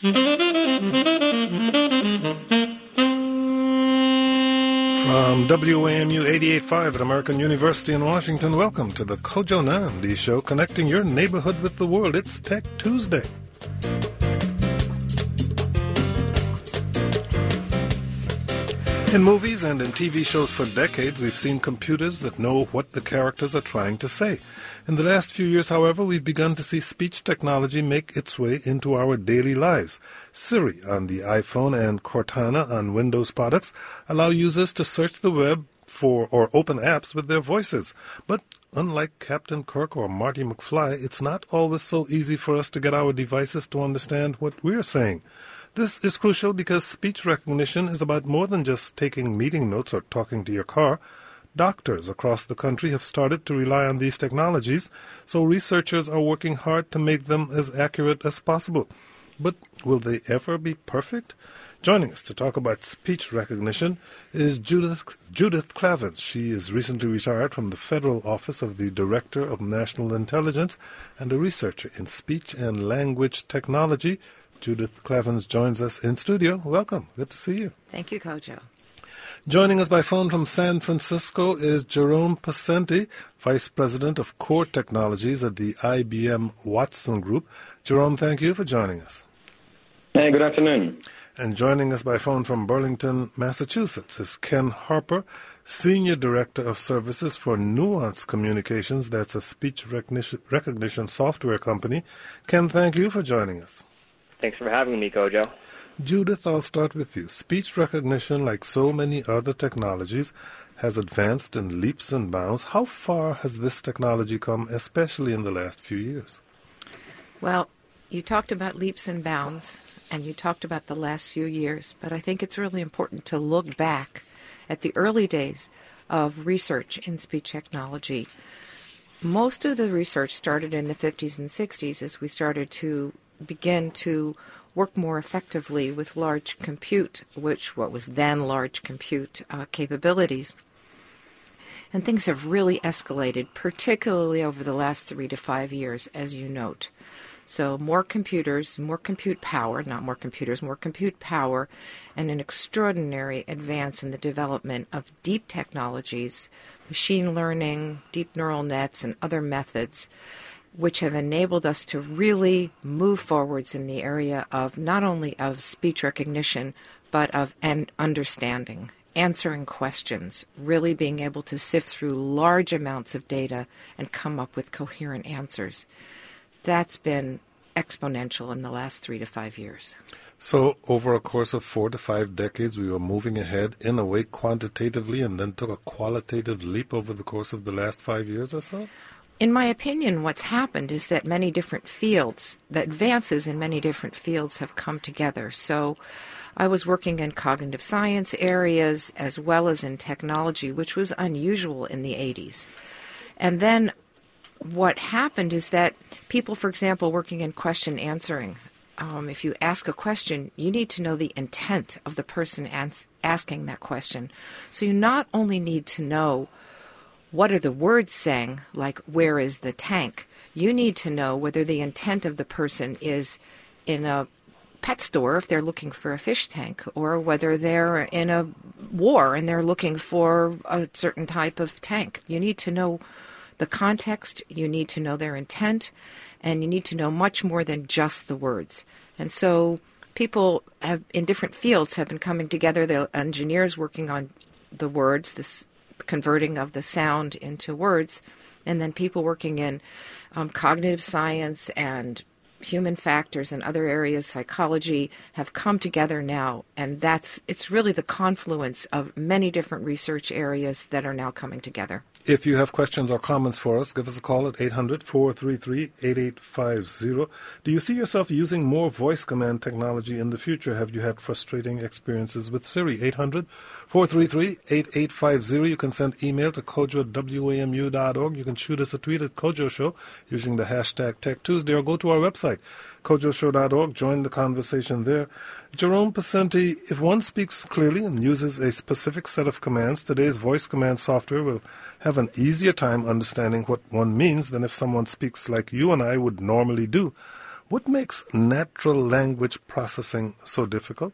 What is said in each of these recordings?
From WAMU 88.5 at American University in Washington, welcome to the Kojo Nandi Show, connecting your neighborhood with the world. It's Tech Tuesday. In movies and in TV shows for decades, we've seen computers that know what the characters are trying to say. In the last few years, however, we've begun to see speech technology make its way into our daily lives. Siri on the iPhone and Cortana on Windows products allow users to search the web for or open apps with their voices. But unlike Captain Kirk or Marty McFly, it's not always so easy for us to get our devices to understand what we're saying. This is crucial because speech recognition is about more than just taking meeting notes or talking to your car. Doctors across the country have started to rely on these technologies, so researchers are working hard to make them as accurate as possible. But will they ever be perfect? Joining us to talk about speech recognition is Judith Clavins. She is recently retired from the Federal Office of the Director of National Intelligence and a researcher in speech and language technology. Judith Clavins joins us in studio. Welcome. Good to see you. Thank you, Kojo. Joining us by phone from San Francisco is Jerome Pacenti, Vice President of Core Technologies at the IBM Watson Group. Jerome, thank you for joining us. Hey, good afternoon. And joining us by phone from Burlington, Massachusetts is Ken Harper, Senior Director of Services for Nuance Communications. That's a speech recognition software company. Ken, thank you for joining us. Thanks for having me, Kojo. Judith, I'll start with you. Speech recognition, like so many other technologies, has advanced in leaps and bounds. How far has this technology come, especially in the last few years? Well, you talked about leaps and bounds, and you talked about the last few years, but I think it's really important to look back at the early days of research in speech technology. Most of the research started in the 50s and 60s as we started to begin to work more effectively with large compute, what was then large compute capabilities. And things have really escalated, particularly over the last 3 to 5 years, as you note. So more computers, more compute power, not more computers, more compute power, and an extraordinary advance in the development of deep technologies, machine learning, deep neural nets, and other methods, which have enabled us to really move forwards in the area of not only of speech recognition, but of understanding, answering questions, really being able to sift through large amounts of data and come up with coherent answers. That's been exponential in the last 3 to 5 years. So over a course of 4 to 5 decades, we were moving ahead in a way quantitatively and then took a qualitative leap over the course of the last 5 years or so? In my opinion, what's happened is that many different fields, the advances in many different fields have come together. So I was working in cognitive science areas as well as in technology, which was unusual in the 80s. And then what happened is that people, for example, working in question answering, if you ask a question, you need to know the intent of the person asking that question. So you not only need to know what are the words saying, like where is the tank, you need to know whether the intent of the person is in a pet store if they're looking for a fish tank, or whether they're in a war and they're looking for a certain type of tank. You need to know the context, you need to know their intent, and you need to know much more than just the words. And so people have, in different fields, have been coming together. There are engineers working on the words, this converting of the sound into words, and then people working in cognitive science and human factors and other areas, psychology, have come together now, and it's really the confluence of many different research areas that are now coming together. If you have questions or comments for us, give us a call at 800-433-8850. Do you see yourself using more voice command technology in the future? Have you had frustrating experiences with Siri? 800-433-8850. You can send email to kojo@wamu.org. You can shoot us a tweet at Kojo Show using the hashtag TechTuesday, or go to our website, kojoshow.org. Join the conversation there. Jerome Pacenti, if one speaks clearly and uses a specific set of commands, today's voice command software will have an easier time understanding what one means than if someone speaks like you and I would normally do. What makes natural language processing so difficult?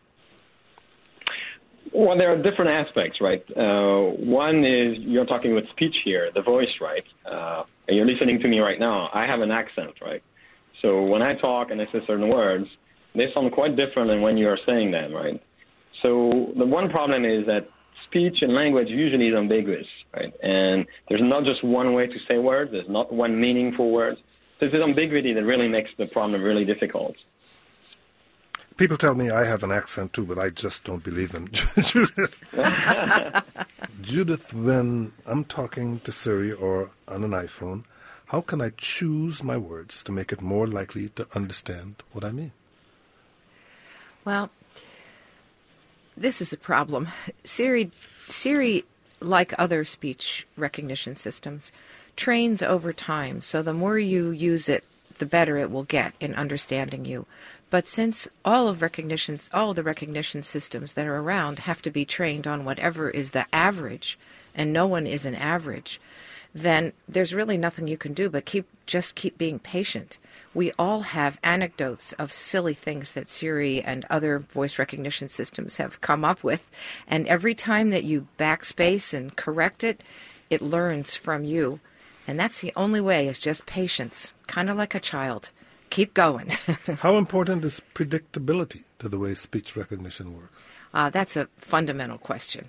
Well, there are different aspects, right? One is you're talking with speech here, the voice, right? And you're listening to me right now. I have an accent, right? So when I talk and I say certain words, they sound quite different than when you are saying them, right? So the one problem is that speech and language usually is ambiguous, right? And there's not just one way to say words. There's not one meaningful word. So it's this ambiguity that really makes the problem really difficult. People tell me I have an accent too, but I just don't believe them. Judith, Judith, when I'm talking to Siri or on an iPhone, how can I choose my words to make it more likely to understand what I mean? Well, this is a problem. Siri, like other speech recognition systems, trains over time. So the more you use it, the better it will get in understanding you. But since all the recognition systems that are around have to be trained on whatever is the average, and no one is an average, then there's really nothing you can do but keep being patient. We all have anecdotes of silly things that Siri and other voice recognition systems have come up with, and every time that you backspace and correct it, it learns from you. And that's the only way, is just patience, kind of like a child. Keep going. How important is predictability to the way speech recognition works? That's a fundamental question.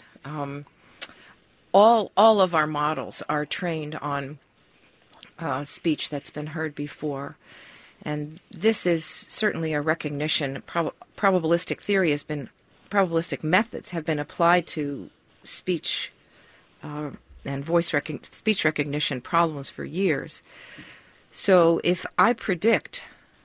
All of our models are trained on speech that's been heard before. And this is certainly a recognition. Probabilistic methods have been applied to speech and speech recognition problems for years. So if I predict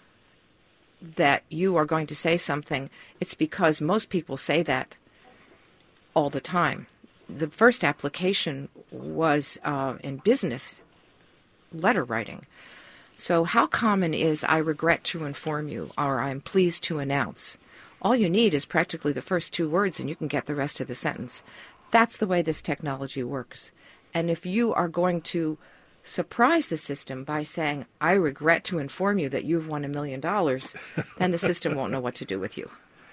that you are going to say something, it's because most people say that all the time. The first application was in business letter writing. So how common is "I regret to inform you" or "I'm pleased to announce"? All you need is practically the first two words and you can get the rest of the sentence. That's the way this technology works. And if you are going to surprise the system by saying, "I regret to inform you that you've won $1 million," then the system won't know what to do with you.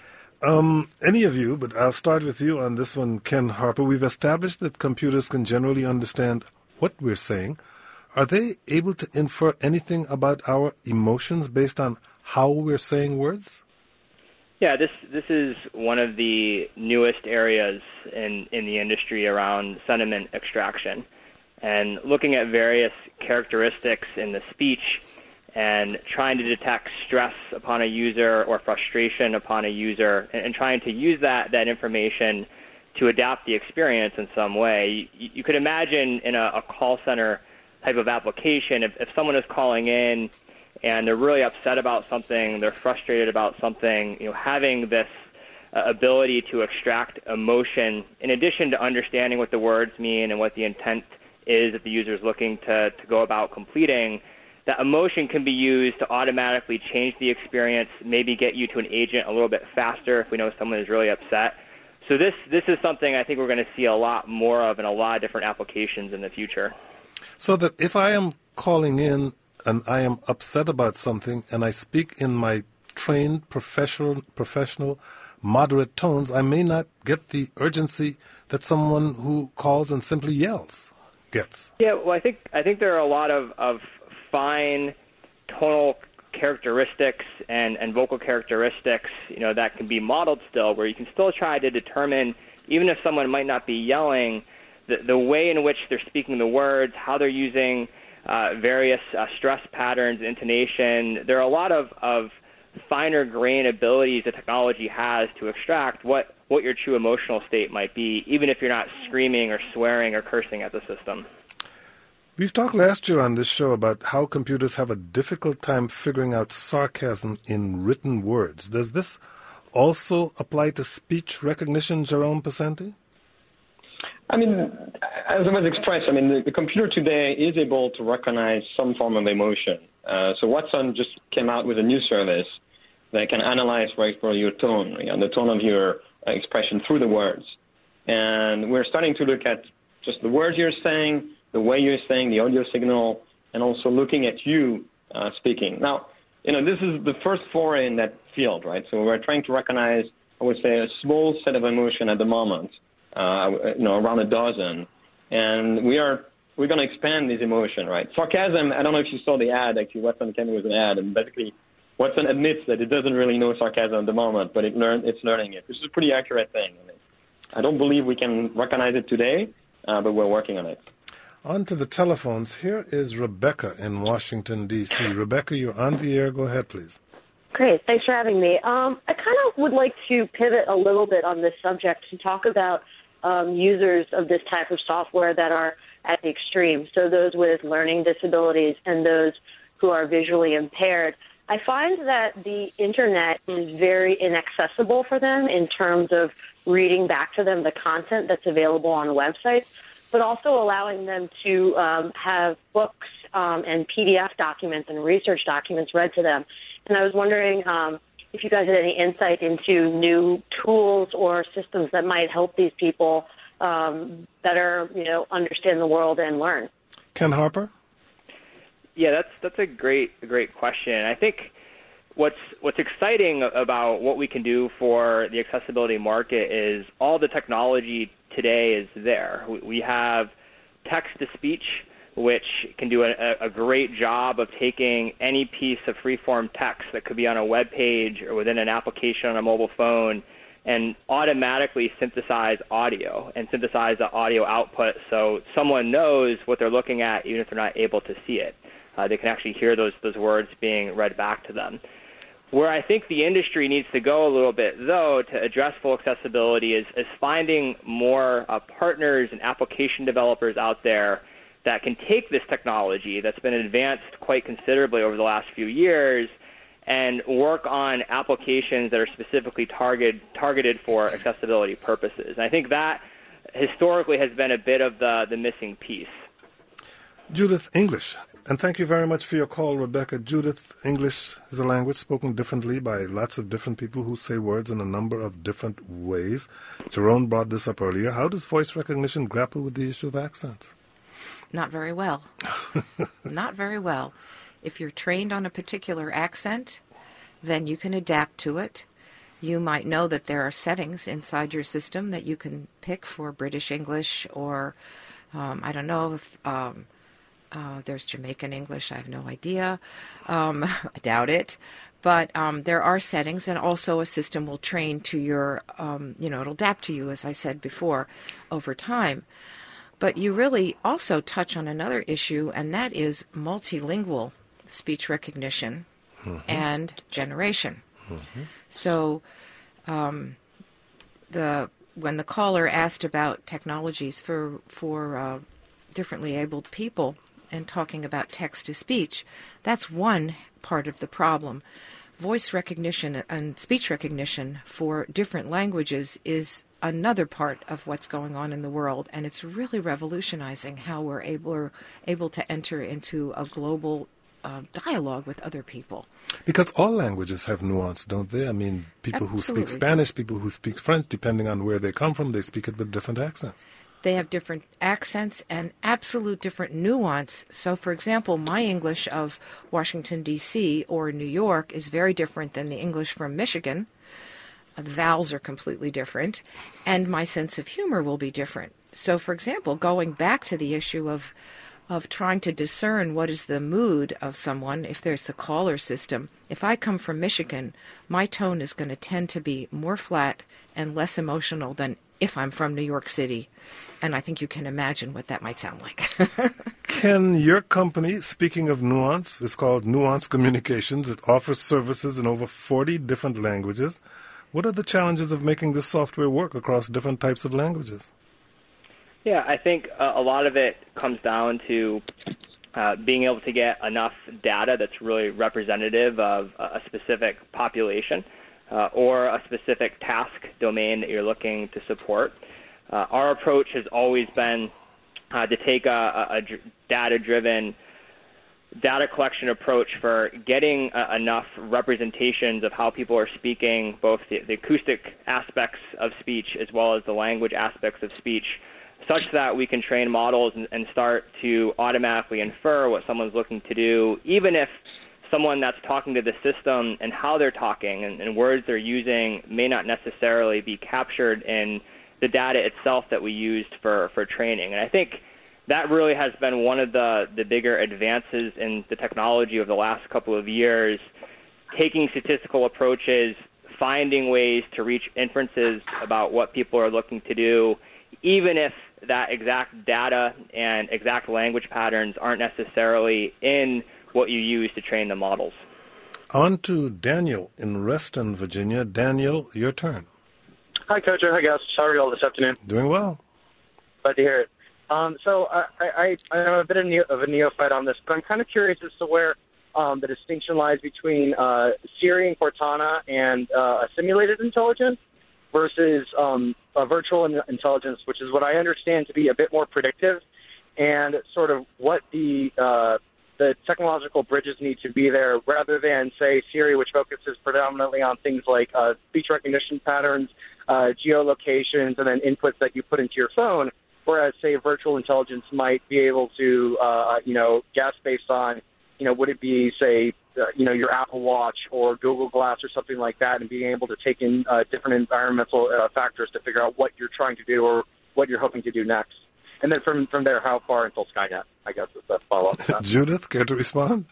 Any of you, but I'll start with you on this one, Ken Harper. We've established that computers can generally understand what we're saying. Are they able to infer anything about our emotions based on how we're saying words? Yeah, this is one of the newest areas in the industry around sentiment extraction. And looking at various characteristics in the speech and trying to detect stress upon a user or frustration upon a user, and trying to use that information to adapt the experience in some way. You could imagine in a call center type of application, if someone is calling in and they're really upset about something, they're frustrated about something, having this ability to extract emotion, in addition to understanding what the words mean and what the intent is that the user is looking to go about completing, that emotion can be used to automatically change the experience, maybe get you to an agent a little bit faster if we know someone is really upset. So this is something I think we're going to see a lot more of in a lot of different applications in the future. So that if I am calling in and I am upset about something and I speak in my trained, professional, moderate tones, I may not get the urgency that someone who calls and simply yells gets. Yeah, well, I think there are a lot of fine tonal characteristics and vocal characteristics, that can be modeled still, where you can still try to determine, even if someone might not be yelling, the way in which they're speaking the words, how they're using various stress patterns, intonation. There are a lot of finer grain abilities that technology has to extract what your true emotional state might be, even if you're not screaming or swearing or cursing at the system. We've talked last year on this show about how computers have a difficult time figuring out sarcasm in written words. Does this also apply to speech recognition, Jerome Pesenti? I mean, as I was expressed, the computer today is able to recognize some form of emotion. So Watson just came out with a new service that can analyze, for your tone, the tone of your expression through the words. And we're starting to look at just the words you're saying, the way you're saying, the audio signal, and also looking at you speaking. Now, this is the first foray in that field, right? So we're trying to recognize, I would say, a small set of emotion at the moment, around a dozen, and we're going to expand this emotion, right? Sarcasm, I don't know if you saw the ad, actually, Watson came with an ad, and basically Watson admits that it doesn't really know sarcasm at the moment, but it's learning it, which is a pretty accurate thing. I don't believe we can recognize it today, but we're working on it. On to the telephones. Here is Rebecca in Washington, D.C. Rebecca, you're on the air. Go ahead, please. Great. Thanks for having me. I kind of would like to pivot a little bit on this subject and talk about users of this type of software that are at the extreme, so those with learning disabilities and those who are visually impaired. I find that the Internet is very inaccessible for them in terms of reading back to them the content that's available on websites, but also allowing them to have books and PDF documents and research documents read to them. And I was wondering if you guys had any insight into new tools or systems that might help these people better, understand the world and learn. Ken Harper? Yeah, that's a great question. I think what's exciting about what we can do for the accessibility market is all the technology today is there. We have text-to-speech, which can do a great job of taking any piece of free-form text that could be on a web page or within an application on a mobile phone and automatically synthesize audio and synthesize the audio output so someone knows what they're looking at even if they're not able to see it. They can actually hear those words being read back to them. Where I think the industry needs to go a little bit, though, to address full accessibility is finding more partners and application developers out there that can take this technology that's been advanced quite considerably over the last few years and work on applications that are specifically targeted for accessibility purposes. And I think that historically has been a bit of the missing piece. Judith, English. And thank you very much for your call, Rebecca. Judith, English is a language spoken differently by lots of different people who say words in a number of different ways. Jerome brought this up earlier. How does voice recognition grapple with the issue of accents? Not very well. Not very well. If you're trained on a particular accent, then you can adapt to it. You might know that there are settings inside your system that you can pick for British English or, I don't know if there's Jamaican English. I have no idea. I doubt it. But there are settings, and also a system will train to your, it'll adapt to you, as I said before, over time. But you really also touch on another issue, and that is multilingual speech recognition and generation. So when the caller asked about technologies for differently abled people and talking about text-to-speech, that's one part of the problem. Voice recognition and speech recognition for different languages is another part of what's going on in the world, and it's really revolutionizing how we're able to enter into a global dialogue with other people. Because all languages have nuance, don't they? I mean, people Absolutely. Who speak Spanish, people who speak French, depending on where they come from, they speak it with different accents. They have different accents and absolute different nuance. So, for example, my English of Washington, D.C. or New York is very different than the English from Michigan. The vowels are completely different, and my sense of humor will be different. So, for example, going back to the issue of trying to discern what is the mood of someone, if there's a caller system, if I come from Michigan, my tone is going to tend to be more flat and less emotional than if I'm from New York City. And I think you can imagine what that might sound like. Can your company, speaking of nuance, is called Nuance Communications. It offers services in over 40 different languages. What are the challenges of making this software work across different types of languages? Yeah, I think a lot of it comes down to being able to get enough data that's really representative of a specific population or a specific task domain that you're looking to support. Our approach has always been to take a data-driven data collection approach for getting enough representations of how people are speaking, both the acoustic aspects of speech as well as the language aspects of speech, such that we can train models and start to automatically infer what someone's looking to do, even if someone that's talking to the system and how they're talking and words they're using may not necessarily be captured in the data itself that we used for training. And I think that really has been one of the bigger advances in the technology over the last couple of years, taking statistical approaches, finding ways to reach inferences about what people are looking to do, even if that exact data and exact language patterns aren't necessarily in what you use to train the models. On to Daniel in Reston, Virginia. Daniel, your turn. Hi, Coach. Hi, guys. How are you all this afternoon? Doing well. Glad to hear it. So I'm a bit of a neophyte on this, but I'm kind of curious as to where the distinction lies between Siri and Cortana and a simulated intelligence versus a virtual intelligence, which is what I understand to be a bit more predictive, and sort of what the technological bridges need to be there, rather than, say, Siri, which focuses predominantly on things like speech recognition patterns, geolocations, and then inputs that you put into your phone, whereas, say, virtual intelligence might be able to, guess based on, would it be, say, your Apple Watch or Google Glass or something like that, and being able to take in different environmental factors to figure out what you're trying to do or what you're hoping to do next. And then from there, how far until Skynet, I guess, is the follow-up. Judith, care to respond?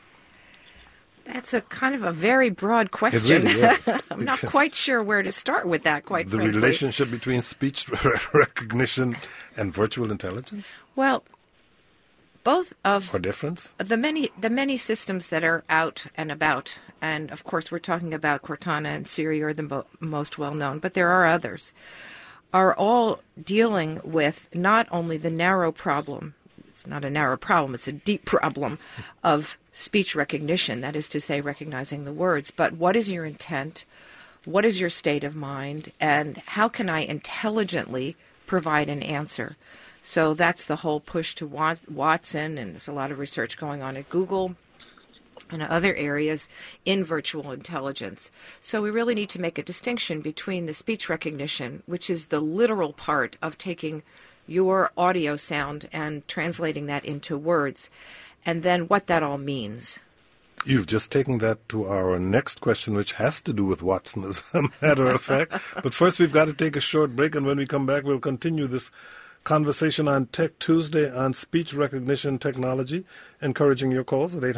That's a kind of a very broad question. It really is. I'm not quite sure where to start with that, quite frankly. The relationship between speech recognition and virtual intelligence? Well, both of or difference? The many systems that are out and about, and of course we're talking about Cortana and Siri are the most well-known, but there are others, are all dealing with not only the narrow problem, it's not a narrow problem, it's a deep problem of speech recognition, that is to say recognizing the words, but what is your intent, what is your state of mind, and how can I intelligently provide an answer? So that's the whole push to Watson, and there's a lot of research going on at Google and other areas in virtual intelligence. So we really need to make a distinction between the speech recognition, which is the literal part of taking your audio sound and translating that into words, and then what that all means. You've just taken that to our next question, which has to do with Watson, as a matter of fact. But first, we've got to take a short break, and when we come back, we'll continue this conversation on Tech Tuesday on speech recognition technology, encouraging your calls at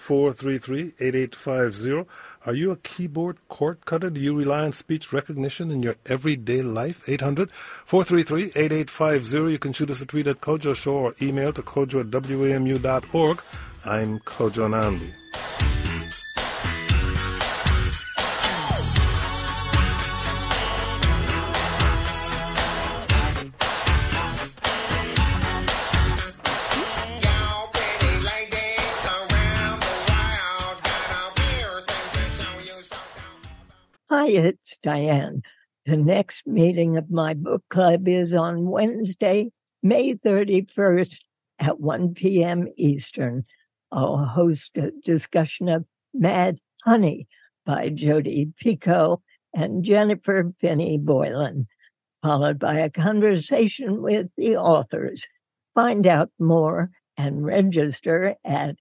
800-433-8850. Are you a keyboard cord cutter? Do you rely on speech recognition in your everyday life? 800-433-8850. You can shoot us a tweet at Kojo Show or email to kojo@wamu.org. I'm Kojo Nandi. Hi, it's Diane. The next meeting of my book club is on Wednesday, May 31st at 1 p.m. Eastern. I'll host a discussion of Mad Honey by Jodi Picoult and Jennifer Finney Boylan, followed by a conversation with the authors. Find out more and register at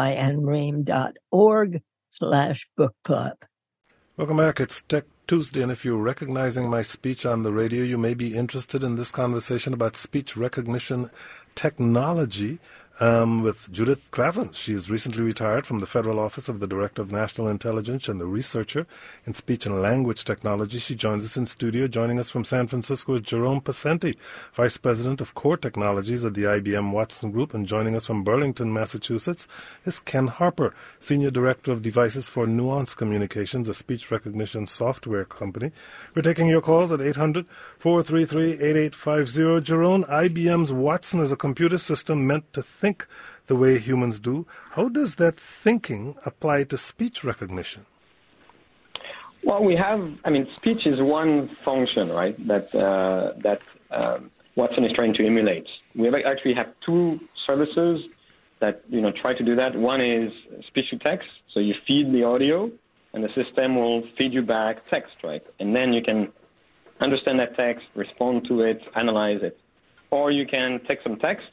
dianerehm.org/book club. Welcome back. It's Tech Tuesday, and if you're recognizing my speech on the radio, you may be interested in this conversation about speech recognition technology with Judith Clavins. She is recently retired from the Federal Office of the Director of National Intelligence and a researcher in speech and language technology. She joins us in studio. Joining us from San Francisco is Jerome Pasenti, Vice President of Core Technologies at the IBM Watson Group. And joining us from Burlington, Massachusetts is Ken Harper, Senior Director of Devices for Nuance Communications, a speech recognition software company. We're taking your calls at 800-433-8850. Jerome, IBM's Watson is a computer system meant to think the way humans do. How does that thinking apply to speech recognition? Well, speech is one function, right, that Watson is trying to emulate. We actually have two services that, try to do that. One is speech to text, so you feed the audio, and the system will feed you back text, right? And then you can understand that text, respond to it, analyze it. Or you can take some text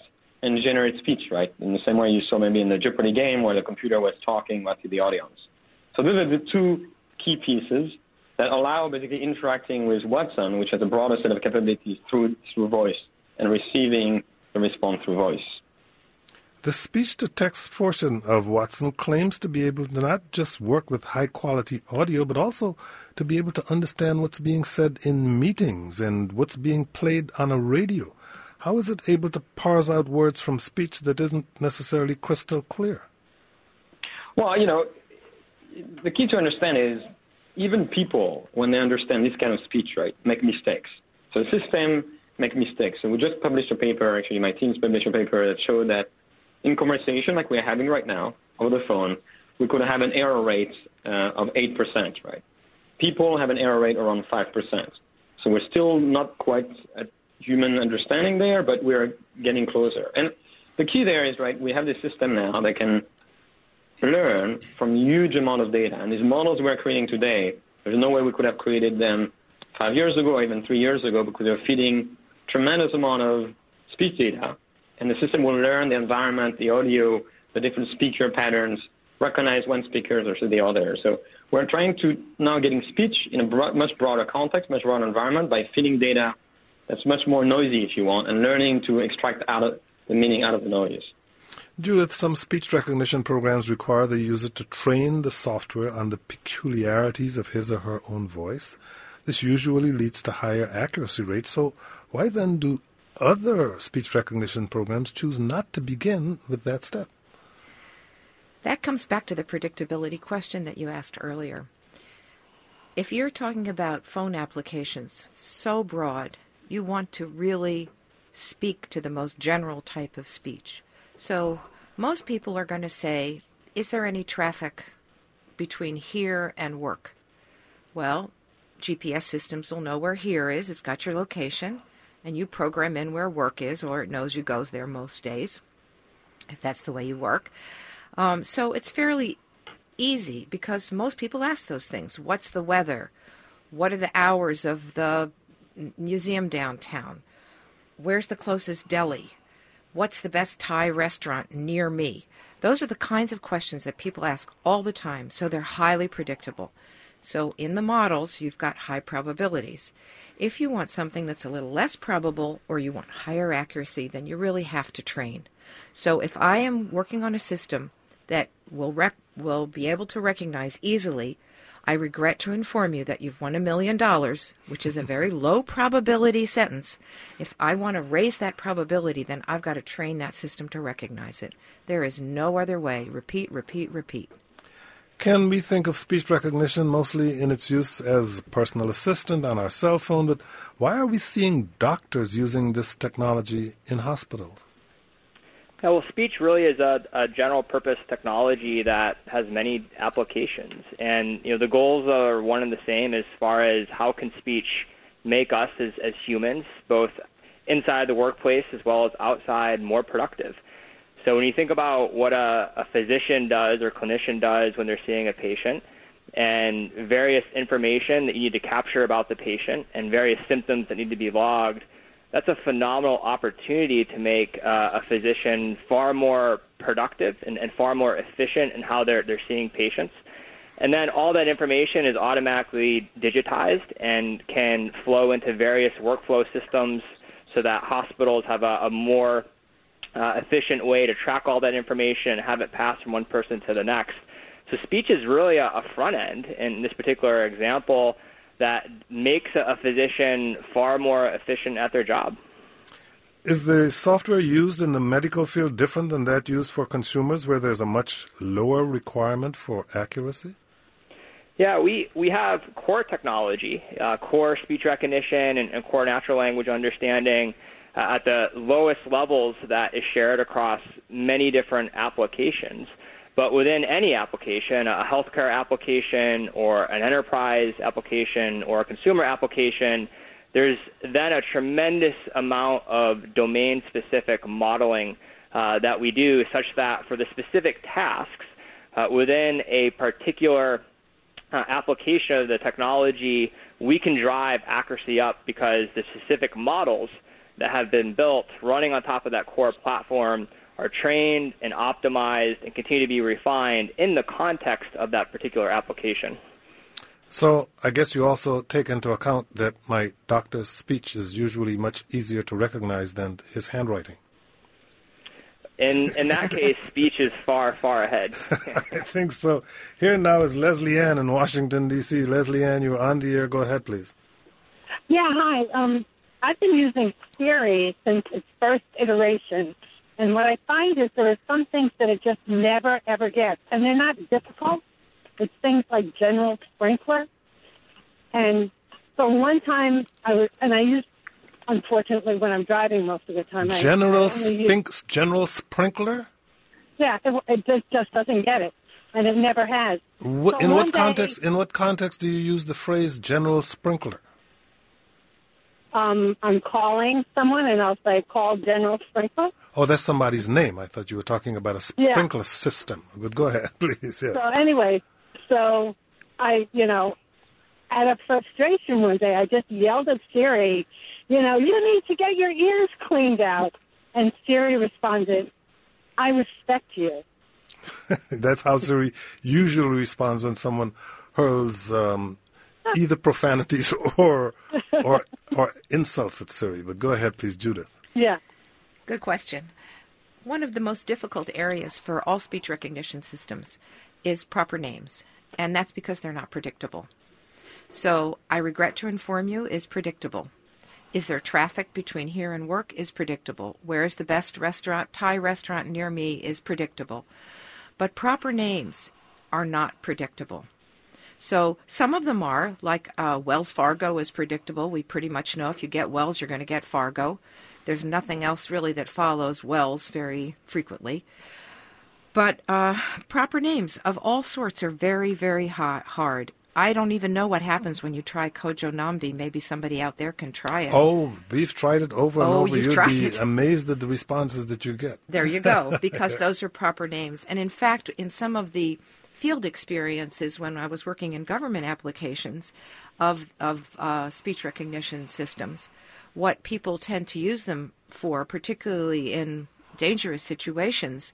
and generate speech, right? In the same way you saw maybe in the Jeopardy game where the computer was talking back to the audience. So those are the two key pieces that allow basically interacting with Watson, which has a broader set of capabilities through voice and receiving the response through voice. The speech-to-text portion of Watson claims to be able to not just work with high-quality audio, but also to be able to understand what's being said in meetings and what's being played on a radio. How is it able to parse out words from speech that isn't necessarily crystal clear? Well, the key to understand is even people, when they understand this kind of speech, right, make mistakes. So the system make mistakes. So we just published a paper, actually my team's published a paper that showed that in conversation like we're having right now over the phone, we could have an error rate of 8%, right? People have an error rate around 5%. So we're still not quite at human understanding there, but we're getting closer. And the key there is, right, we have this system now that can learn from huge amount of data. And these models we're creating today, there's no way we could have created them 5 years ago or even 3 years ago because they're feeding tremendous amount of speech data. And the system will learn the environment, the audio, the different speaker patterns, recognize one speaker versus the other. So we're trying to now getting speech in a much broader context, much broader environment by feeding data that's much more noisy, if you want, and learning to extract out of the meaning out of the noise. Judith, some speech recognition programs require the user to train the software on the peculiarities of his or her own voice. This usually leads to higher accuracy rates. So why then do other speech recognition programs choose not to begin with that step? That comes back to the predictability question that you asked earlier. If you're talking about phone applications so broad, you want to really speak to the most general type of speech. So most people are going to say, is there any traffic between here and work? Well, GPS systems will know where here is. It's got your location, and you program in where work is, or it knows you go there most days, if that's the way you work. So it's fairly easy because most people ask those things. What's the weather? What are the hours of the museum downtown? Where's the closest deli? What's the best Thai restaurant near me? Those are the kinds of questions that people ask all the time, so they're highly predictable. So in the models, you've got high probabilities. If you want something that's a little less probable or you want higher accuracy, then you really have to train. So if I am working on a system that will be able to recognize easily, I regret to inform you that you've won $1 million, which is a very low probability sentence. If I want to raise that probability, then I've got to train that system to recognize it. There is no other way. Repeat, repeat, repeat. Can we think of speech recognition mostly in its use as personal assistant on our cell phone? But why are we seeing doctors using this technology in hospitals? Yeah, well, speech really is a general-purpose technology that has many applications, and the goals are one and the same as far as how can speech make us as humans, both inside the workplace as well as outside, more productive. So when you think about what a physician does or clinician does when they're seeing a patient, and various information that you need to capture about the patient and various symptoms that need to be logged, that's a phenomenal opportunity to make a physician far more productive and far more efficient in how they're seeing patients. And then all that information is automatically digitized and can flow into various workflow systems so that hospitals have a more efficient way to track all that information and have it pass from one person to the next. So speech is really a front end in this particular example that makes a physician far more efficient at their job. Is the software used in the medical field different than that used for consumers, where there's a much lower requirement for accuracy? Yeah, we have core technology, core speech recognition and core natural language understanding at the lowest levels that is shared across many different applications. But within any application, a healthcare application or an enterprise application or a consumer application, there's then a tremendous amount of domain-specific modeling that we do such that for the specific tasks within a particular application of the technology, we can drive accuracy up because the specific models that have been built running on top of that core platform are trained and optimized and continue to be refined in the context of that particular application. So I guess you also take into account that my doctor's speech is usually much easier to recognize than his handwriting. In that case, speech is far, far ahead. I think so. Here now is Leslie Ann in Washington, D.C. Leslie Ann, you're on the air. Go ahead, please. Yeah, hi. I've been using Siri since its first iteration, and what I find is there are some things that it just never, ever gets, and they're not difficult. It's things like general sprinkler. And so one time I used, unfortunately, when I'm driving most of the time. General sprinkler? Yeah, it just doesn't get it, and it never has. In what context do you use the phrase general sprinkler? I'm calling someone, and I'll say, call General Sprinkler. Oh, that's somebody's name. I thought you were talking about a sprinkler system. But go ahead, please. Yes. So anyway, I, out of frustration one day, I just yelled at Siri, you need to get your ears cleaned out. And Siri responded, I respect you. That's how Siri usually responds when someone hurls either profanities or insults at Siri. But go ahead, please, Judith. Yeah. Good question. One of the most difficult areas for all speech recognition systems is proper names, and that's because they're not predictable. So, I regret to inform you is predictable. Is there traffic between here and work is predictable. Where is the best restaurant, Thai restaurant near me is predictable. But proper names are not predictable. So some of them are, like Wells Fargo is predictable. We pretty much know if you get Wells, you're going to get Fargo. There's nothing else really that follows Wells very frequently. But proper names of all sorts are very, very hard. I don't even know what happens when you try Kojo Namdi. Maybe somebody out there can try it. Oh, we've tried it over and over. You'd be amazed at the responses that you get. There you go, because those are proper names. And in fact, in some of the field experiences when I was working in government applications of speech recognition systems, what people tend to use them for, particularly in dangerous situations,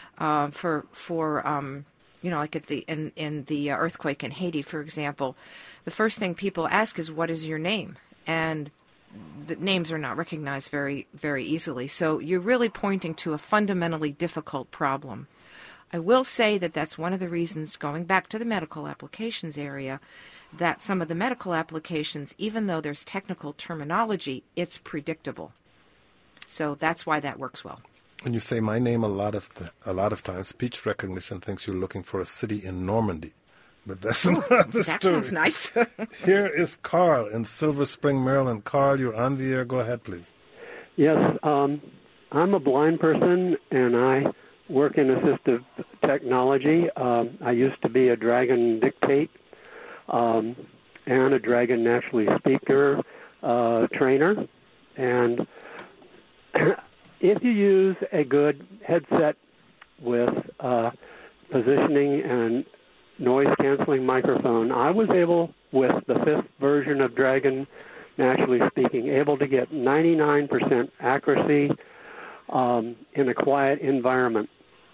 like in the earthquake in Haiti, for example, the first thing people ask is, what is your name? And the names are not recognized very, very easily. So you're really pointing to a fundamentally difficult problem. I will say that that's one of the reasons, going back to the medical applications area, that some of the medical applications, even though there's technical terminology, it's predictable. So that's why that works well. When you say my name a lot of times, speech recognition thinks you're looking for a city in Normandy. But that's another story. That sounds nice. Here is Carl in Silver Spring, Maryland. Carl, you're on the air. Go ahead, please. Yes, I'm a blind person, and I work in assistive technology. I used to be a Dragon Dictate and a Dragon Naturally Speaker trainer. And if you use a good headset with positioning and noise-canceling microphone, I was able, with the 5th version of Dragon Naturally Speaking, able to get 99% accuracy in a quiet environment.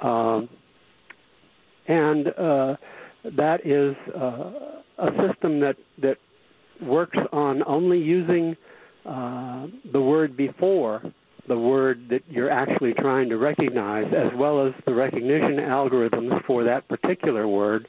And that is a system that works on only using the word before the word that you're actually trying to recognize, as well as the recognition algorithms for that particular word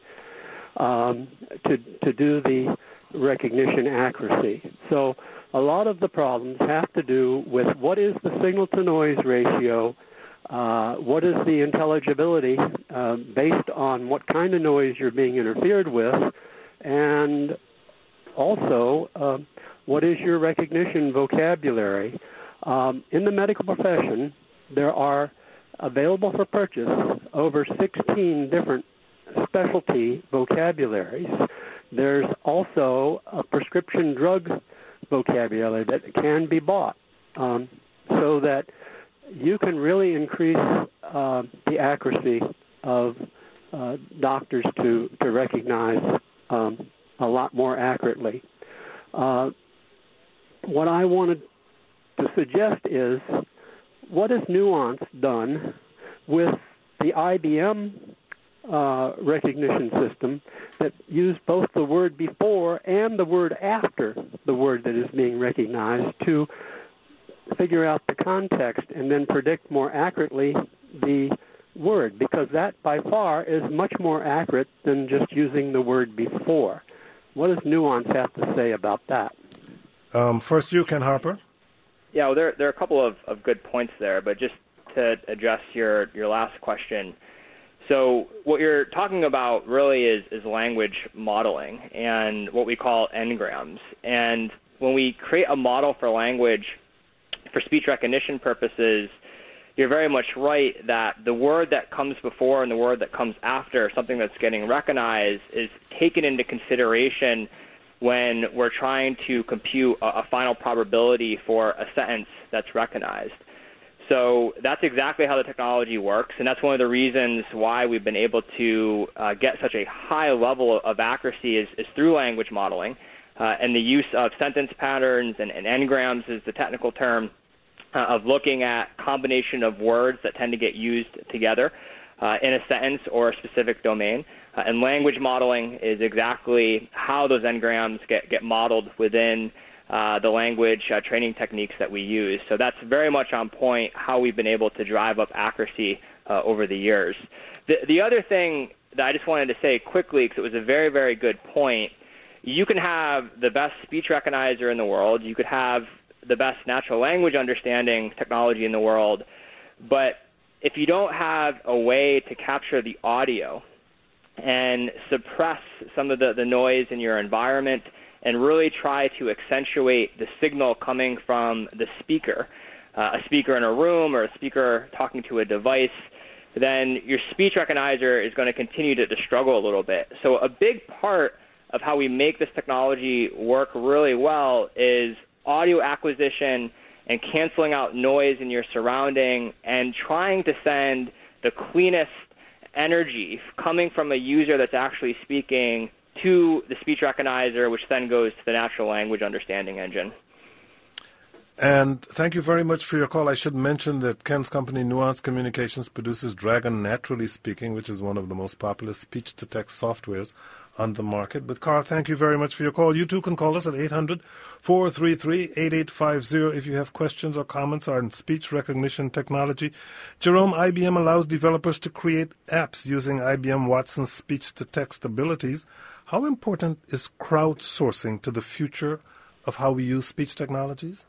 to do the recognition accuracy. So a lot of the problems have to do with what is the signal-to-noise ratio, what is the intelligibility based on what kind of noise you're being interfered with, and also what is your recognition vocabulary. In the medical profession, there are available for purchase over 16 different specialty vocabularies. There's also a prescription drug vocabulary that can be bought so that you can really increase the accuracy of doctors to recognize a lot more accurately. What I wanted to suggest is, what has Nuance done with the IBM recognition system that used both the word before and the word after the word that is being recognized to figure out the context and then predict more accurately the word, because that by far is much more accurate than just using the word before. What does Nuance have to say about that? First you, Ken Harper. Yeah, well, there are a couple of good points there, but just to address your last question. So what you're talking about really is language modeling and what we call n-grams. And when we create a model for language for speech recognition purposes, you're very much right that the word that comes before and the word that comes after something that's getting recognized is taken into consideration when we're trying to compute a final probability for a sentence that's recognized. So that's exactly how the technology works, and that's one of the reasons why we've been able to get such a high level of accuracy is through language modeling and the use of sentence patterns and n-grams is the technical term of looking at combination of words that tend to get used together in a sentence or a specific domain. And language modeling is exactly how those n-grams get modeled within the language training techniques that we use. So that's very much on point how we've been able to drive up accuracy over the years. The other thing that I just wanted to say quickly, because it was a very, very good point, you can have the best speech recognizer in the world, you could have the best natural language understanding technology in the world, but if you don't have a way to capture the audio and suppress some of the noise in your environment and really try to accentuate the signal coming from the speaker, a speaker in a room or a speaker talking to a device, then your speech recognizer is going to continue to struggle a little bit. So a big part of how we make this technology work really well is audio acquisition and canceling out noise in your surrounding and trying to send the cleanest energy coming from a user that's actually speaking to the speech recognizer, which then goes to the natural language understanding engine. And thank you very much for your call. I should mention that Ken's company, Nuance Communications, produces Dragon Naturally Speaking, which is one of the most popular speech-to-text softwares on the market. But, Carl, thank you very much for your call. You too can call us at 800-433-8850 if you have questions or comments on speech recognition technology. Jerome, IBM allows developers to create apps using IBM Watson's speech-to-text abilities. How important is crowdsourcing to the future of how we use speech technologies?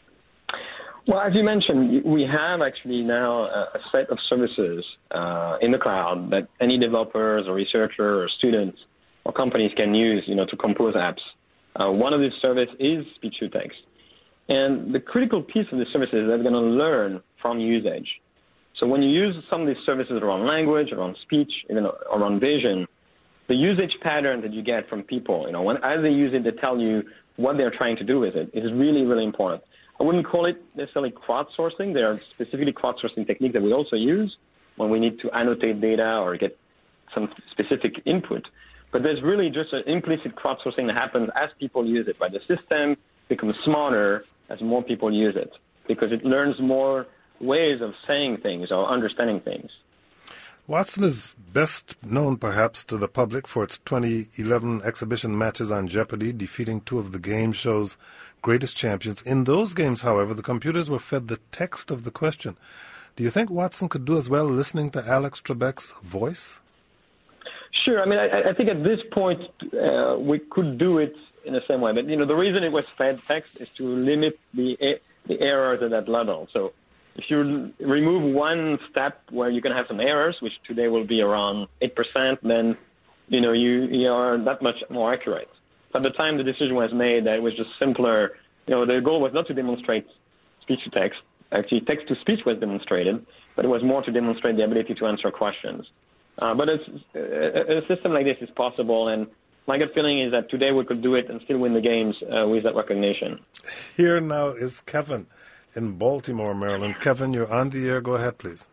Well, as you mentioned, we have actually now a set of services in the cloud that any developers or researcher or students or companies can use, to compose apps. One of these services is speech-to-text. And the critical piece of the service is they're going to learn from usage. So when you use some of these services around language, around speech, even around vision, the usage pattern that you get from people, as they use it, they tell you what they're trying to do with it. It is really, really important. I wouldn't call it necessarily crowdsourcing. There are specifically crowdsourcing techniques that we also use when we need to annotate data or get some specific input. But there's really just an implicit crowdsourcing that happens as people use it. Right? The system becomes smarter as more people use it because it learns more ways of saying things or understanding things. Watson is best known, perhaps, to the public for its 2011 exhibition matches on Jeopardy, defeating two of the game show's greatest champions. In those games, however, the computers were fed the text of the question. Do you think Watson could do as well listening to Alex Trebek's voice? Sure. I mean, I think at this point we could do it in the same way. But, the reason it was fed text is to limit the errors at that level. So if you remove one step where you can have some errors, which today will be around 8%, then, you are that much more accurate. At the time the decision was made, that it was just simpler. The goal was not to demonstrate speech-to-text. Actually, text-to-speech was demonstrated, but it was more to demonstrate the ability to answer questions. But a system like this is possible, and my gut feeling is that today we could do it and still win the games with that recognition. Here now is Kevin in Baltimore, Maryland. Kevin, you're on the air. Go ahead, please.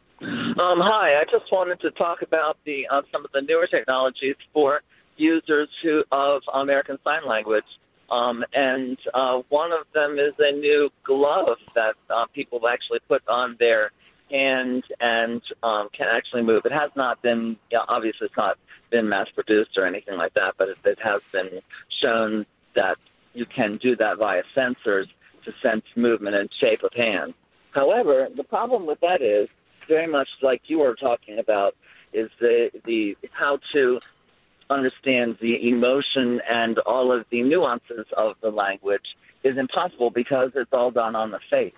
Hi. I just wanted to talk about some of the newer technologies for users of American Sign Language. And one of them is a new glove that people actually put on their hand and can actually move. It has not been, obviously it's not been mass-produced or anything like that, but it has been shown that you can do that via sensors to sense movement and shape of hand. However, the problem with that is, very much like you were talking about, is the how to understand the emotion and all of the nuances of the language is impossible because it's all done on the face.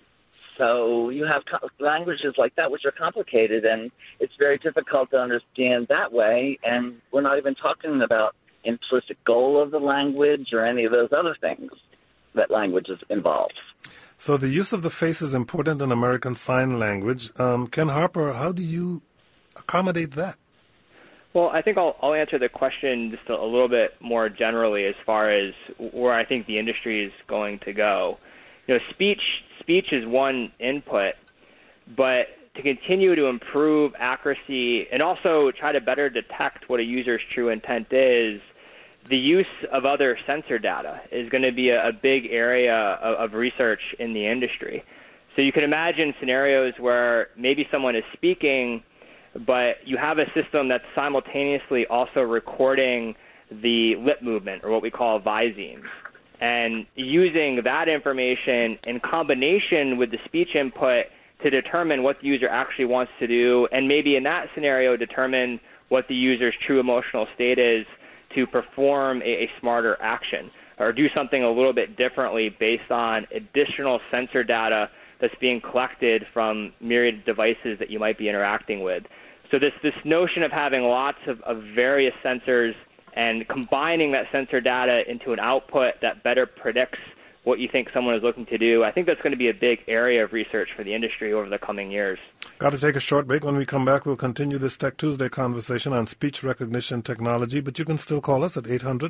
So you have languages like that which are complicated, and it's very difficult to understand that way, and we're not even talking about implicit goal of the language or any of those other things that languages involve. So the use of the face is important in American Sign Language. Ken Harper, how do you accommodate that? Well, I think I'll answer the question just a little bit more generally as far as where I think the industry is going to go. Speech is one input, but to continue to improve accuracy and also try to better detect what a user's true intent is, the use of other sensor data is going to be a big area of research in the industry. So you can imagine scenarios where maybe someone is speaking, but you have a system that's simultaneously also recording the lip movement, or what we call viseme. And using that information in combination with the speech input to determine what the user actually wants to do, and maybe in that scenario determine what the user's true emotional state is to perform a smarter action or do something a little bit differently based on additional sensor data that's being collected from myriad devices that you might be interacting with. So this notion of having lots of various sensors and combining that sensor data into an output that better predicts what you think someone is looking to do, I think that's going to be a big area of research for the industry over the coming years. Got to take a short break. When we come back, we'll continue this Tech Tuesday conversation on speech recognition technology, but you can still call us at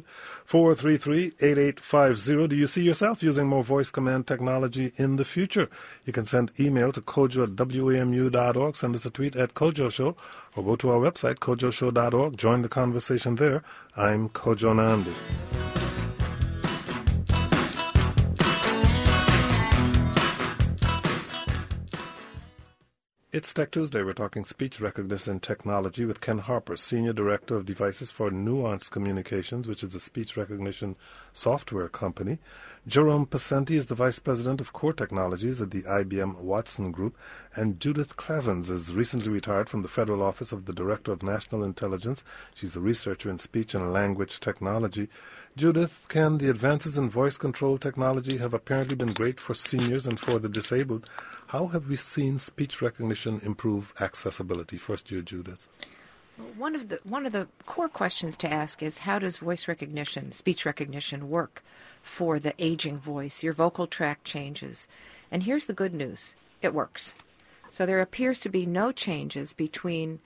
800-433-8850. Do you see yourself using more voice command technology in the future? You can send email to kojo@wamu.org, send us a tweet at Kojo Show, or go to our website, kojoshow.org. Join the conversation there. I'm Kojo Nandi. It's Tech Tuesday. We're talking speech recognition technology with Ken Harper, Senior Director of Devices for Nuance Communications, which is a speech recognition software company. Jerome Pasenti is the Vice President of Core Technologies at the IBM Watson Group. And Judith Clevens is recently retired from the Federal Office of the Director of National Intelligence. She's a researcher in speech and language technology. Judith, can the advances in voice control technology have apparently been great for seniors and for the disabled? How have we seen speech recognition improve accessibility? First, you, Judith. One of the core questions to ask is, how does voice recognition, speech recognition, work for the aging voice? Your vocal tract changes. And here's the good news. It works. So there appears to be no changes between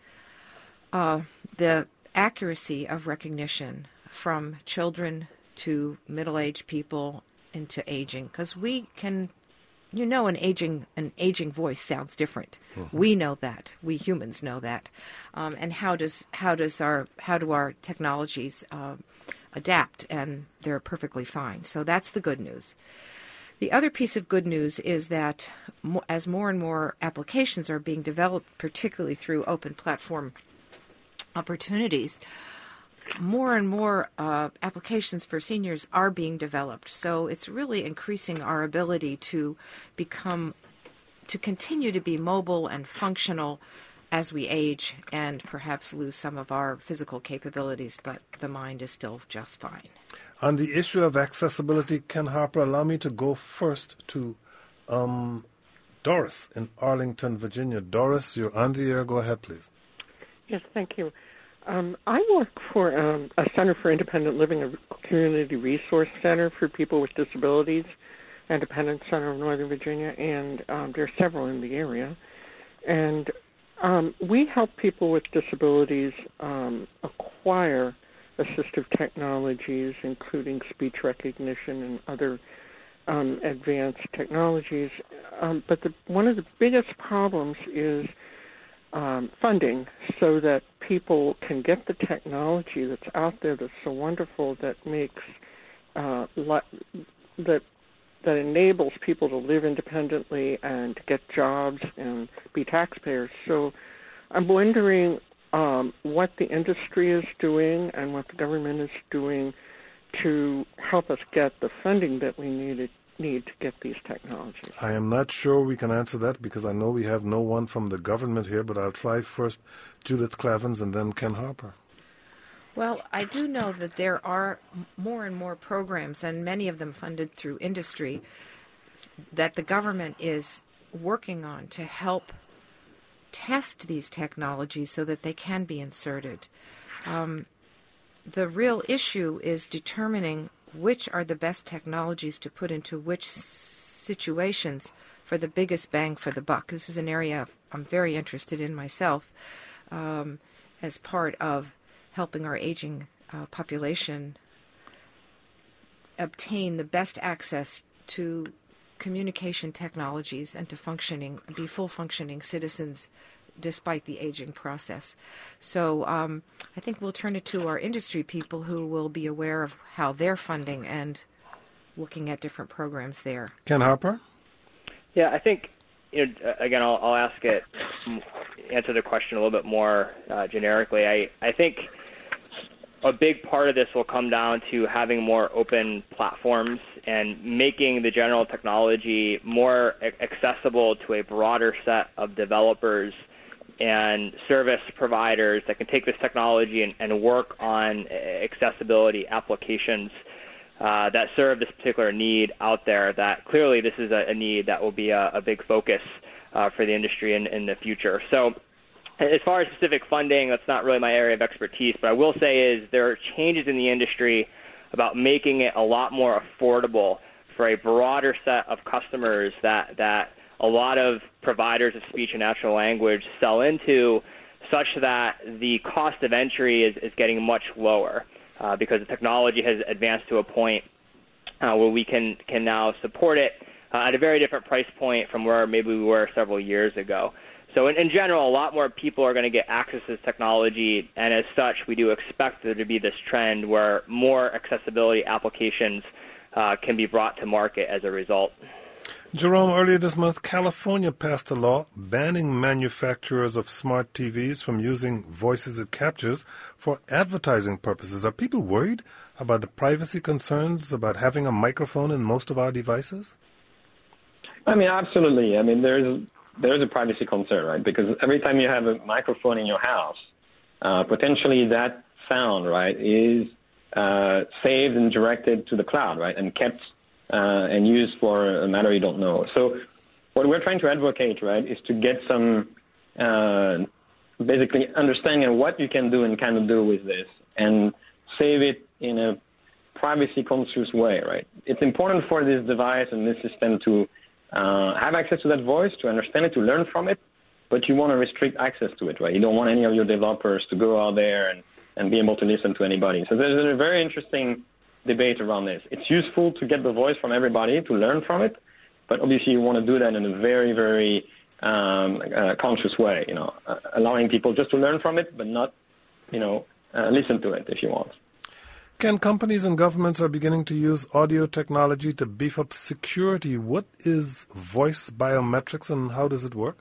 the accuracy of recognition from children to middle-aged people into aging, because we can... an aging voice sounds different. Mm-hmm. We know that. We humans know that. And how do our technologies adapt? And they're perfectly fine. So that's the good news. The other piece of good news is that as more and more applications are being developed, particularly through open platform opportunities, more and more applications for seniors are being developed. So it's really increasing our ability to continue to be mobile and functional as we age and perhaps lose some of our physical capabilities, but the mind is still just fine. On the issue of accessibility, Ken Harper, allow me to go first to Doris in Arlington, Virginia. Doris, you're on the air. Go ahead, please. Yes, thank you. I work for a Center for Independent Living, a community resource center for people with disabilities, Independent Center of Northern Virginia, and there are several in the area. And we help people with disabilities acquire assistive technologies, including speech recognition and other advanced technologies. But one of the biggest problems is funding, so that people can get the technology that's out there that's so wonderful, that makes that enables people to live independently and to get jobs and be taxpayers. So I'm wondering what the industry is doing and what the government is doing to help us get the funding that we need to get these technologies. I am not sure we can answer that because I know we have no one from the government here, but I'll try first Judith Clavens and then Ken Harper. Well, I do know that there are more and more programs, and many of them funded through industry, that the government is working on to help test these technologies so that they can be inserted. The real issue is determining which are the best technologies to put into which situations for the biggest bang for the buck. This is an area I'm very interested in myself as part of helping our aging population obtain the best access to communication technologies and to be full functioning citizens despite the aging process. So I think we'll turn it to our industry people who will be aware of how they're funding and looking at different programs there. Ken Harper? Yeah, I think, again, I'll answer the question a little bit more generically. I think a big part of this will come down to having more open platforms and making the general technology more accessible to a broader set of developers and service providers that can take this technology and work on accessibility applications that serve this particular need out there. That clearly this is a need that will be a big focus for the industry in the future. So as far as specific funding, that's not really my area of expertise, but I will say is there are changes in the industry about making it a lot more affordable for a broader set of customers that a lot of providers of speech and natural language sell into, such that the cost of entry is getting much lower because the technology has advanced to a point where we can now support it at a very different price point from where maybe we were several years ago. So in general, a lot more people are going to get access to this technology, and as such, we do expect there to be this trend where more accessibility applications can be brought to market as a result. Jerome, earlier this month, California passed a law banning manufacturers of smart TVs from using voices it captures for advertising purposes. Are people worried about the privacy concerns about having a microphone in most of our devices? I mean, absolutely. I mean, there's a privacy concern, right? Because every time you have a microphone in your house, potentially that sound, right, is saved and directed to the cloud, right, and kept and used for a matter you don't know. So what we're trying to advocate, right, is to get some basically understanding of what you can do and cannot do with this and save it in a privacy-conscious way, right? It's important for this device and this system to have access to that voice, to understand it, to learn from it, but you want to restrict access to it, right? You don't want any of your developers to go out there and be able to listen to anybody. So there's a very interesting debate around this. It's useful to get the voice from everybody, to learn from it, but obviously you want to do that in a very, very conscious way, allowing people just to learn from it, but not, listen to it if you want. Ken, companies and governments are beginning to use audio technology to beef up security. What is voice biometrics and how does it work?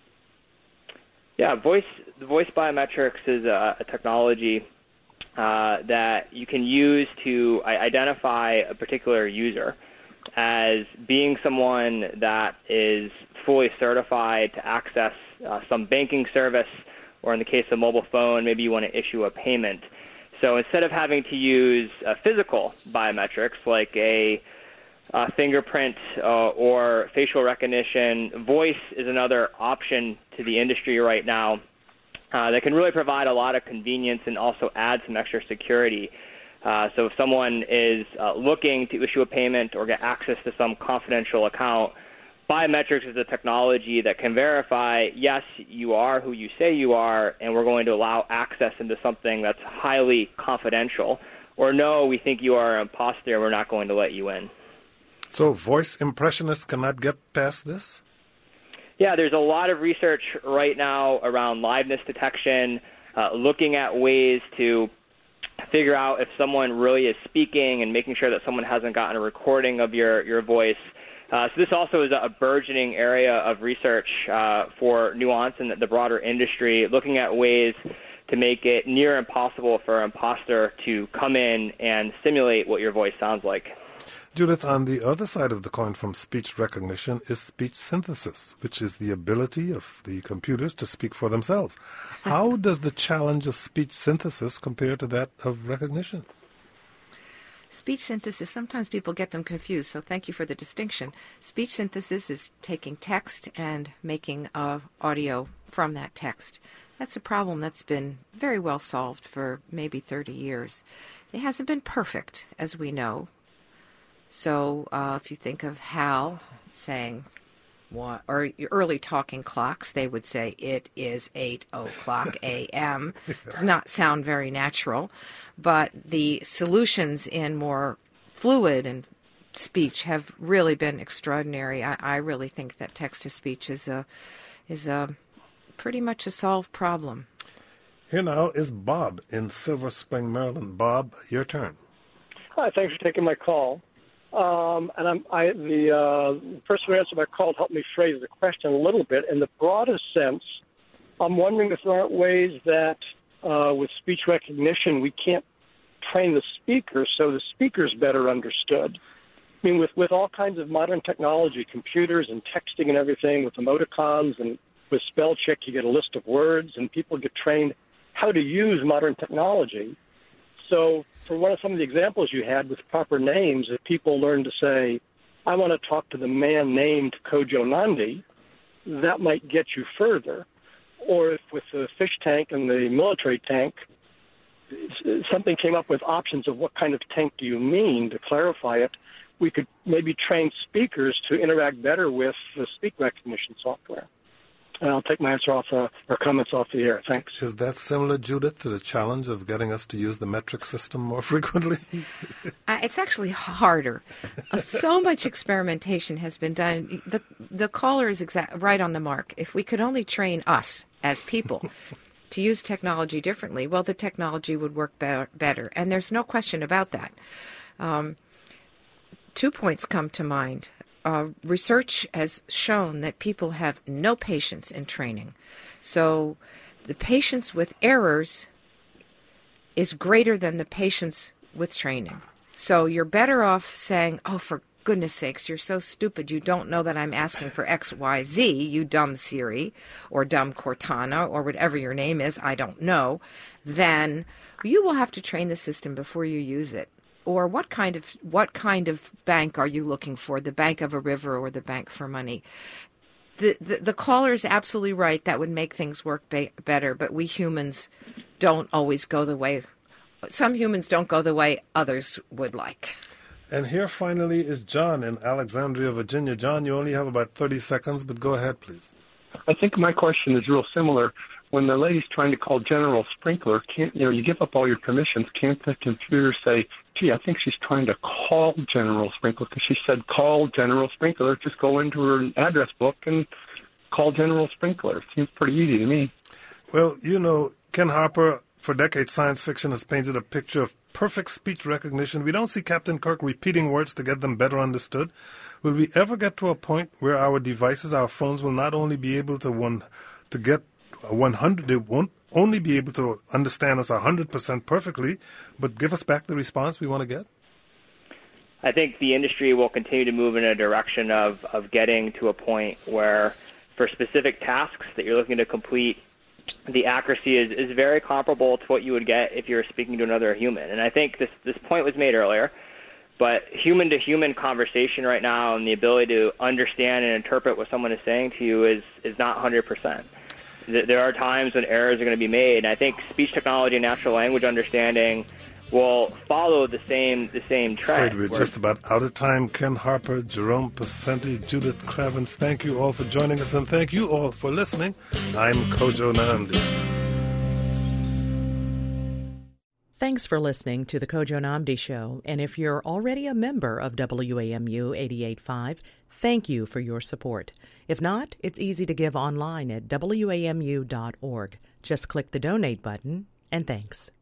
Yeah, voice biometrics is a technology that you can use to identify a particular user as being someone that is fully certified to access some banking service, or in the case of mobile phone, maybe you want to issue a payment. So instead of having to use physical biometrics like a fingerprint or facial recognition, voice is another option to the industry right now that can really provide a lot of convenience and also add some extra security. So if someone is looking to issue a payment or get access to some confidential account, biometrics is a technology that can verify, yes, you are who you say you are, and we're going to allow access into something that's highly confidential. Or no, we think you are an imposter and we're not going to let you in. So voice impressionists cannot get past this? Yeah, there's a lot of research right now around liveness detection, looking at ways to figure out if someone really is speaking and making sure that someone hasn't gotten a recording of your voice. So this also is a burgeoning area of research for Nuance and the broader industry, looking at ways to make it near impossible for an imposter to come in and simulate what your voice sounds like. Judith, on the other side of the coin from speech recognition is speech synthesis, which is the ability of the computers to speak for themselves. How does the challenge of speech synthesis compare to that of recognition? Speech synthesis, sometimes people get them confused, so thank you for the distinction. Speech synthesis is taking text and making audio from that text. That's a problem that's been very well solved for maybe 30 years. It hasn't been perfect, as we know. So if you think of HAL saying, or early talking clocks, they would say, it is 8:00 a.m. Does not sound very natural. But the solutions in more fluid and speech have really been extraordinary. I really think that text-to-speech is a pretty much a solved problem. Here now is Bob in Silver Spring, Maryland. Bob, your turn. Hi, thanks for taking my call. The person who answered my call helped me phrase the question a little bit. In the broadest sense, I'm wondering if there aren't ways that with speech recognition we can't train the speaker so the speaker's better understood. I mean, with all kinds of modern technology, computers and texting and everything, with emoticons and with spell check, you get a list of words, and people get trained how to use modern technology. So for some of the examples you had with proper names, if people learn to say, I want to talk to the man named Kojo Nandi, that might get you further. Or if with the fish tank and the military tank, something came up with options of what kind of tank do you mean to clarify it, we could maybe train speakers to interact better with the speak recognition software. And I'll take my answer off or comments off the air. Thanks. Is that similar, Judith, to the challenge of getting us to use the metric system more frequently? It's actually harder. So much experimentation has been done. The caller is right on the mark. If we could only train us as people to use technology differently, well, the technology would work better. And there's no question about that. 2 points come to mind. Research has shown that people have no patience in training. So the patience with errors is greater than the patience with training. So you're better off saying, oh, for goodness sakes, you're so stupid. You don't know that I'm asking for X, Y, Z, you dumb Siri or dumb Cortana or whatever your name is, I don't know. Then you will have to train the system before you use it. Or what kind of bank are you looking for, the bank of a river or the bank for money? The caller is absolutely right. That would make things work better, but we humans don't always go the way. Some humans don't go the way others would like. And here finally is John in Alexandria, Virginia. John, you only have about 30 seconds, but go ahead, please. I think my question is real similar. When the lady's trying to call General Sprinkler, you give up all your permissions. Can't the computer say, gee, I think she's trying to call General Sprinkler because she said call General Sprinkler. Just go into her address book and call General Sprinkler. Seems pretty easy to me. Well, Ken Harper, for decades, science fiction has painted a picture of perfect speech recognition. We don't see Captain Kirk repeating words to get them better understood. Will we ever get to a point where our devices, our phones, will not only be able to get 100, they won't only be able to understand us 100% perfectly, but give us back the response we want to get? I think the industry will continue to move in a direction of getting to a point where for specific tasks that you're looking to complete, the accuracy is very comparable to what you would get if you were speaking to another human. And I think this point was made earlier, but human-to-human conversation right now and the ability to understand and interpret what someone is saying to you is not 100%. There are times when errors are going to be made, and I think speech technology and natural language understanding will follow the same trend. Afraid we're just about out of time. Ken Harper, Jerome Pesenti, Judith Cravens, thank you all for joining us, and thank you all for listening. I'm Kojo Nandi. Thanks for listening to the Kojo Nnamdi Show, and if you're already a member of WAMU 88.5, thank you for your support. If not, it's easy to give online at WAMU.org. Just click the donate button, and thanks.